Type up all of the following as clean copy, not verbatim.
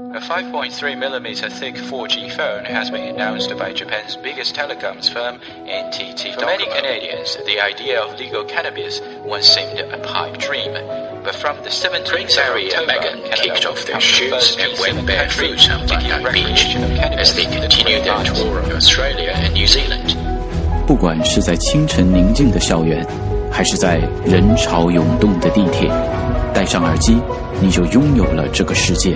A 5.3mm thick 4G phone has been announced by Japan's biggest telecoms firm, NTT. For many Canadians, the idea of legal cannabis once seemed a pipe dream. But from the 17th Harry and Meghan kicked off their shoes and went barefoot on Bondi Beach as they continue their tour of Australia and New Zealand. 不管是在清晨宁静的校园，还是在人潮涌动的地铁，戴上耳机，你就拥有了这个世界。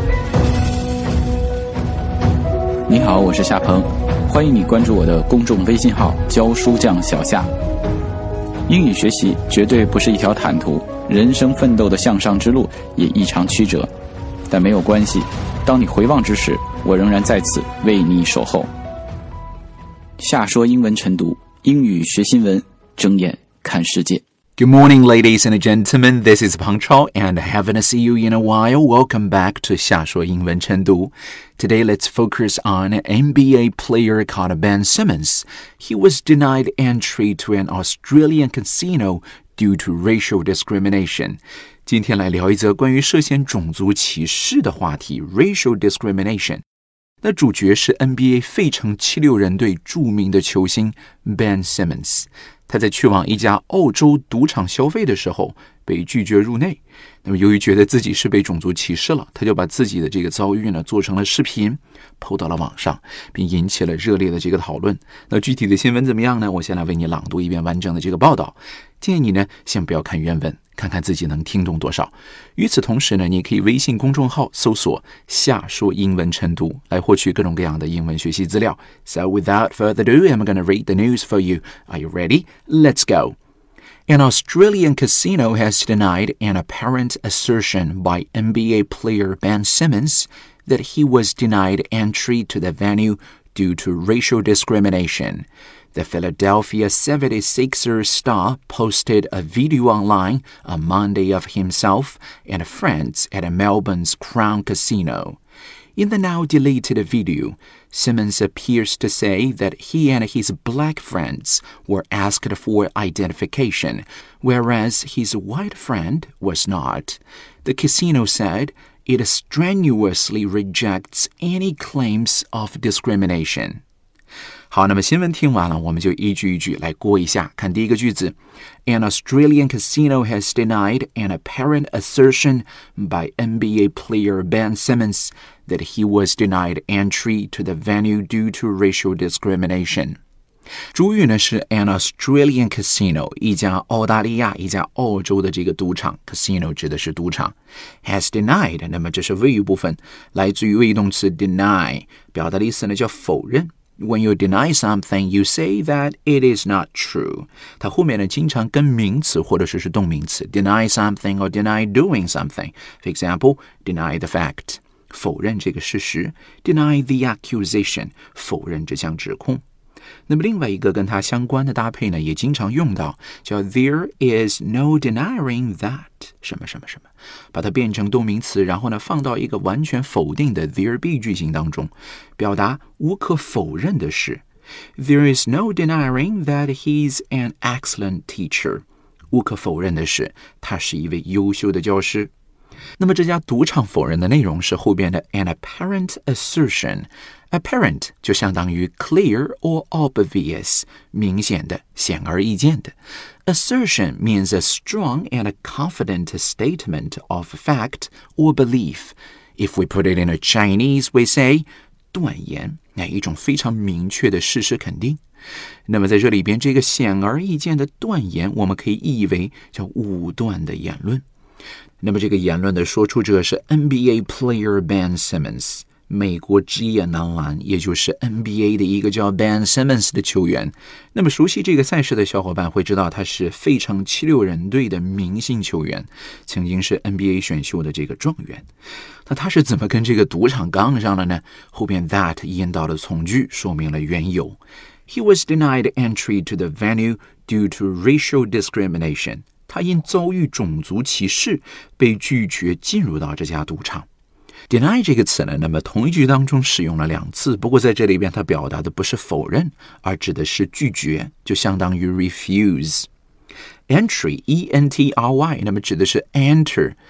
你好，我是夏鹏，欢迎你关注我的公众微信号教书匠小夏。英语学习绝对不是一条坦途，人生奋斗的向上之路也异常曲折，但没有关系，当你回望之时，我仍然在此为你守候。夏说英文晨读，英语学新闻，睁眼看世界。 Good morning, ladies and gentlemen. This is Pang Chao, and haven't seen you in a while. Welcome back to 夏说英文晨读. Today, let's focus on an NBA player called Ben Simmons. He was denied entry to an Australian casino due to racial discrimination. 今天来聊一则关于涉嫌种族歧视的话题 ，racial discrimination。那主角是 NBA 费城76人队著名的球星 Ben Simmons。他在去往一家澳洲赌场消费的时候被拒绝入内，那么由于觉得自己是被种族歧视了，他就把自己的这个遭遇呢做成了视频 PO 到了网上，并引起了热烈的这个讨论。那具体的新闻怎么样呢？我先来为你朗读一遍完整的这个报道。建议你呢先不要看原文，看看自己能听懂多少。与此同时呢，你也可以微信公众号搜索夏说英文晨读来获取各种各样的英文学习资料。So without further ado, I'm going to read the news for you. Are you ready? Let's go. An Australian casino has denied an apparent assertion by NBA player Ben Simmons that he was denied entry to the venue due to racial discrimination. The Philadelphia 76ers star posted a video online on Monday of himself and friends at Melbourne's Crown Casino. In the now-deleted video, Simmons appears to say that he and his black friends were asked for identification, whereas his white friend was not. The casino said it strenuously rejects any claims of discrimination. 好，那么新闻听完了，我们就一句一句来过一下。看第一个句子 An Australian casino has denied an apparent assertion by NBA player Ben Simmons that he was denied entry to the venue due to racial discrimination. 主语呢是 an Australian casino， 一家澳大利亚、一家澳洲的这个赌场 ，casino 指的是赌场。has denied， 那么这是谓语部分，来自于谓语动词 deny， 表达的意思呢叫否认。When you deny something, you say that it is not true. 它后面呢经常跟名词或者是动名词 deny something or deny doing something. For example, deny the fact. 否认这个事实 deny the accusation. 否认这项指控。那么另外一个跟它相关的搭配呢，也经常用到，叫 There is no denying that 什么什么什么，把它变成动名词，然后呢放到一个完全否定的 there be 句型当中，表达无可否认的是 There is no denying that he's an excellent teacher 无可否认的是，他是一位优秀的教师。那么这家赌场否认的内容是后边的 an apparent assertion。Apparent 就相当于 clear or obvious 明显的、显而易见的。Assertion means a strong and a confident statement of fact or belief. If we put it in a Chinese, we say 断言，一种非常明确的事实肯定。那么在这里边，这个显而易见的断言，我们可以译为叫武断的言论。那么这个言论的说出者是 NBA player Ben Simmons。美国职业男篮，也就是 NBA 的一个叫 Ben Simmons 的球员。那么熟悉这个赛事的小伙伴会知道，他是费城76人队的明星球员，曾经是 NBA 选秀的这个状元。那他是怎么跟这个赌场杠上了呢？后边 that 引导的从句说明了缘由。He was denied entry to the venue due to racial discrimination. 他因遭遇种族歧视被拒绝进入到这家赌场。Deny 这个词呢，那么同一句当中使用了2次，不过在这里边它表达的不是否认，而指的是拒绝，就相当于 refuse。Entry, E-N-T-R-Y， 那么指的是 enter。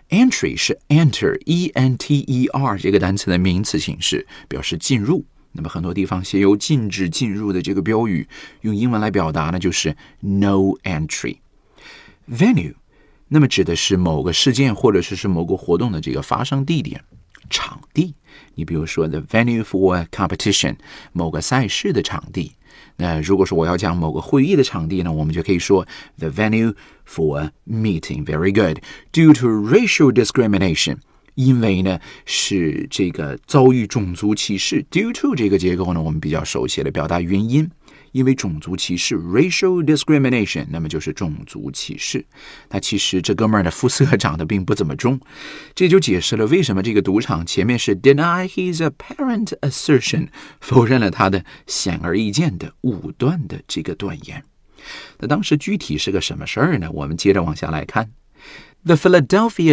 Entry 是 enter E-N-T-E-R 这个单词的名词形式，表示进入。那么很多地方写有禁止进入的这个标语，用英文来表达呢，就是 no entry。Venue 那么指的是某个事件或者是某个活动的这个发生地点、场地。你比如说 the venue for a competition 某个赛事的场地。那如果说我要讲某个会议的场地呢，我们就可以说 the venue for a meeting. Very good. Due to racial discrimination 因为呢是这个遭遇种族歧视。 Due to 这个结构呢我们比较熟悉的表达原因，因为种族歧视 racial discrimination 那么就是种族歧视。那其实这哥们儿的肤色长得并不怎么中，这就解释了为什么这个赌场前面是 deny his apparent assertion 否认了他的显而易见的武断的这个断言。那当时具体是个什么事儿呢？我们接着往下来看。The Philadelphia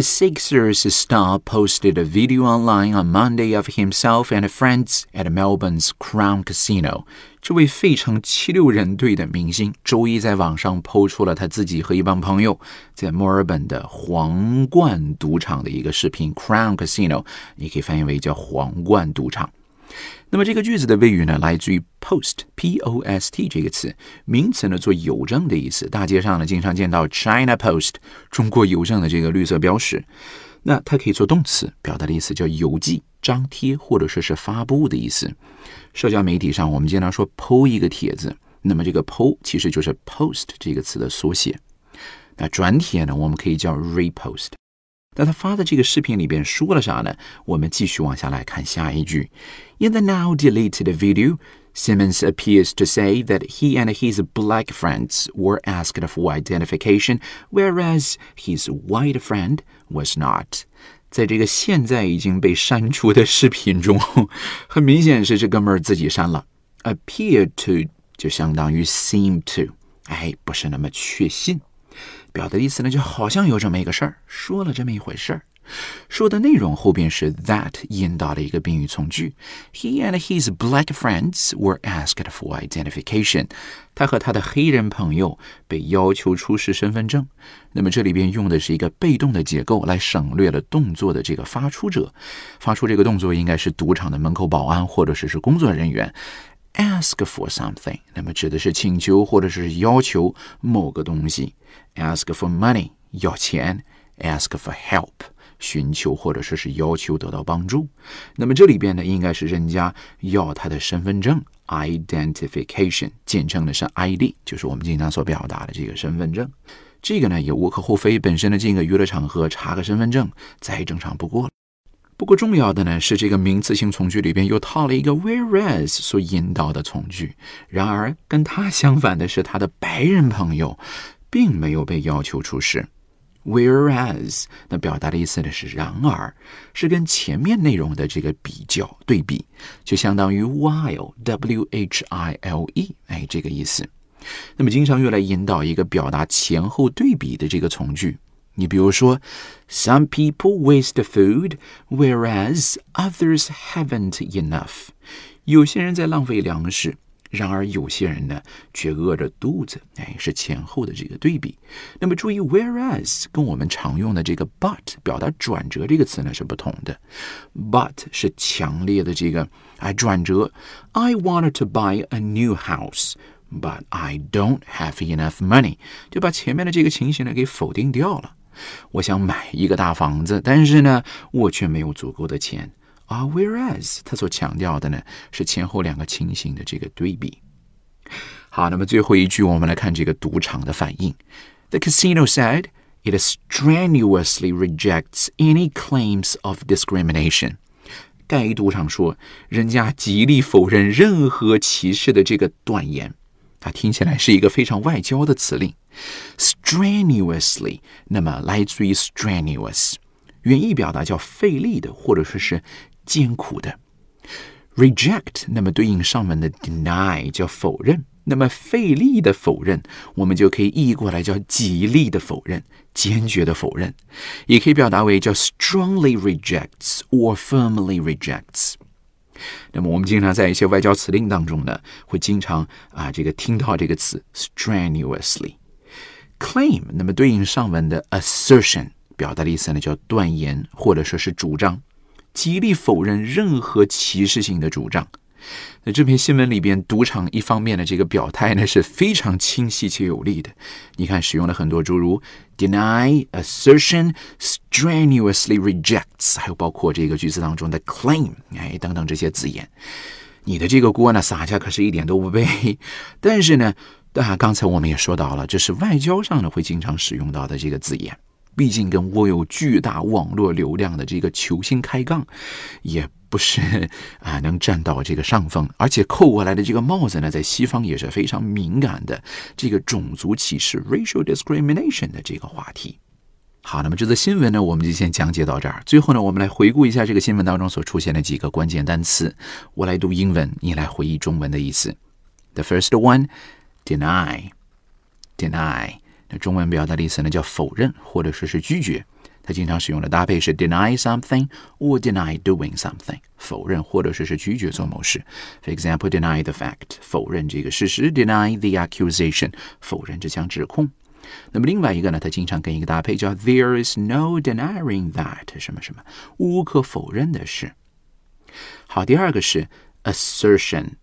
76ers star posted a video online on Monday of himself and friends at Melbourne's Crown Casino. 这位费城76人队的明星周一在网上 po 出了他自己和一帮朋友在墨尔本的皇冠赌场的一个视频。 Crown Casino 你可以翻译为叫皇冠赌场。那么这个句子的谓语呢，来自于 post P-O-S-T 这个词，名词呢做邮政的意思。大街上呢经常见到 China Post 中国邮政的这个绿色标识。那它可以做动词，表达的意思叫邮寄、张贴或者是发布的意思。社交媒体上我们经常说 po 一个帖子，那么这个 po 其实就是 post 这个词的缩写。那转帖呢我们可以叫 repost。那他发的这个视频里边说了啥呢？我们继续往下来看下一句。In the now deleted video, Simmons appears to say that he and his black friends were asked for identification, whereas his white friend was not. 在这个现在已经被删除的视频中，很明显是这哥们儿自己删了。Appear to 就相当于 seem to， 不是那么确信。表达的意思呢，就好像有这么一个事儿，说了这么一回事儿。说的内容后边是 that 引导的一个宾语从句。He and his black friends were asked for identification. 他和他的黑人朋友被要求出示身份证。那么这里边用的是一个被动的结构来省略了动作的这个发出者。发出这个动作应该是赌场的门口保安或者是工作人员。Ask for something 那么指的是请求或者是要求某个东西。Ask for money 要钱。Ask for help 寻求或者是要求得到帮助。那么这里边呢应该是人家要他的身份证 identification， 简称的是 ID， 就是我们经常所表达的这个身份证。这个呢也无可厚非，本身的这个娱乐场合查个身份证再正常不过了。不过重要的呢是这个名词性从句里边又套了一个 whereas 所引导的从句。然而跟他相反的是，他的白人朋友并没有被要求出示。Whereas 那表达的意思呢是然而，是跟前面内容的这个比较对比，就相当于 while W-H-I-L-E 这个意思。那么经常用来引导一个表达前后对比的这个从句。你比如说 Some people waste food whereas others haven't enough。 有些人在浪费粮食，然而有些人呢却饿着肚子，是前后的这个对比。那么注意 whereas 跟我们常用的这个 but 表达转折这个词呢是不同的。but 是强烈的这个转折。 I wanted to buy a new house but I don't have enough money， 就把前面的这个情形呢给否定掉了。我想买一个大房子，但是呢我却没有足够的钱。whereas 他所强调的呢是前后两个情形的这个对比。好，那么最后一句我们来看这个赌场的反应。 The casino said it strenuously rejects any claims of discrimination。 该赌场说人家极力否认任何歧视的这个断言。它听起来是一个非常外交的词令。 strenuously 那么来自于 strenuous， 原意表达叫费力的或者是艰苦的。 reject 那么对应上文的 deny 叫否认，那么费力的否认我们就可以译过来叫极力的否认，坚决的否认，也可以表达为叫 strongly rejects or firmly rejects。那么我们经常在一些外交辞令当中呢会经常这个听到这个词 strenuously。 claim 那么对应上文的 assertion 表达的意思呢叫断言或者说是主张，极力否认任何歧视性的主张。那这篇新闻里边，赌场一方面的这个表态呢是非常清晰且有力的。你看，使用了很多诸如 deny, assertion, strenuously rejects， 还有包括这个句子当中的 claim， 等等这些字眼。你的这个锅呢，撒下可是一点都不背。但是呢，刚才我们也说到了，这是外交上呢会经常使用到的这个字眼。毕竟跟握有巨大网络流量的这个球星开杠，也不是能占到这个上风，而且扣过来的这个帽子呢，在西方也是非常敏感的这个种族歧视 racial discrimination 的这个话题。好，那么这则新闻呢，我们就先讲解到这儿。最后呢，我们来回顾一下这个新闻当中所出现的几个关键单词。我来读英文，你来回忆中文的意思。The first one, deny. 那中文表达的意思呢叫否认或者是拒绝。它经常使用的搭配是 deny something or deny doing something， 否认或者是拒绝做某事。For example, deny the fact， 否认这个事实， deny the accusation， 否认这项指控。那么另外一个呢，它经常跟一个搭配叫 there is no denying that 什么什么，无可否认的是。好，第二个是 assertion，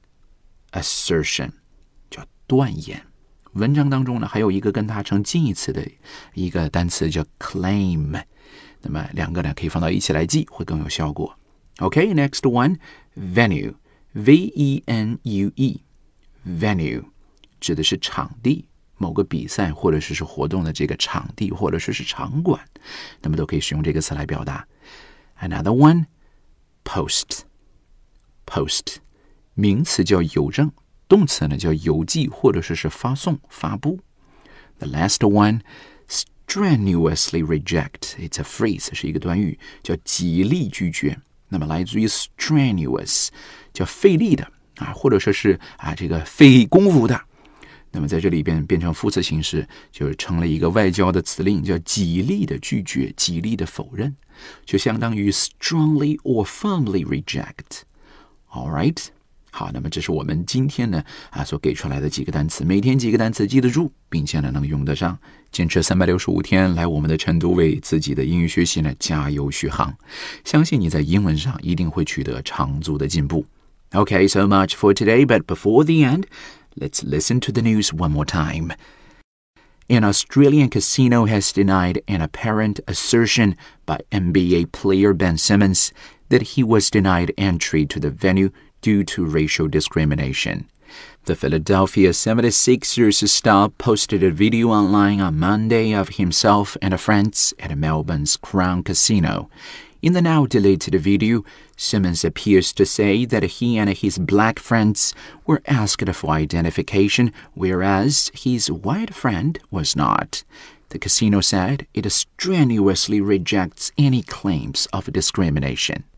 叫断言。文章当中呢，还有一个跟它成近义词的一个单词叫 claim， 那么两个呢可以放到一起来记，会更有效果。Okay, next one, venue, V-E-N-U-E, venue 指的是场地，某个比赛或者是活动的这个场地或者是场馆，那么都可以使用这个词来表达。Another one, post, 名词叫邮政，动词呢叫邮寄或者是发送发布。The last one, strenuously reject. It's a phrase， 是一个短语，叫极力拒绝。那么来自于 strenuous， 叫费力的或者说是这个费功夫的。那么在这里边变成副词形式，就成了一个外交的辞令，叫极力的拒绝，极力的否认，就相当于 strongly or firmly reject. All right。好，那么这是我们今天呢所给出来的几个单词，每天几个单词记得住，并且呢能用得上，坚持365天来我们的晨读，为自己的英语学习呢加油续航，相信你在英文上一定会取得长足的进步。Okay, so much for today, but before the end, let's listen to the news one more time. An Australian casino has denied an apparent assertion by NBA player Ben Simmons that he was denied entry to the venue due to racial discrimination. The Philadelphia 76ers star posted a video online on Monday of himself and friends at Melbourne's Crown Casino. In the now-deleted video, Simmons appears to say that he and his black friends were asked for identification, whereas his white friend was not. The casino said it strenuously rejects any claims of discrimination.